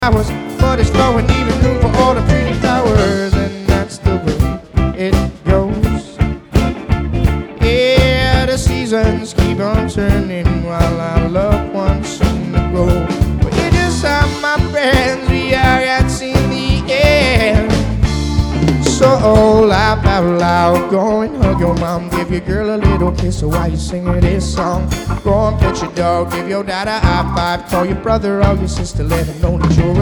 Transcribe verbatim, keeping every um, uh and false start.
flowers, but it's flowing, even room for all the pretty flowers, and that's the way it goes. Yeah, the seasons keep on turning while our loved ones seem to grow. But you just have my friends, we are at in the air. So laugh out loud, go and hug your mom, give your girl a little kiss while you singing this song. Go and pet your dog, give your dad a high five, call your brother or your sister, let him know that you're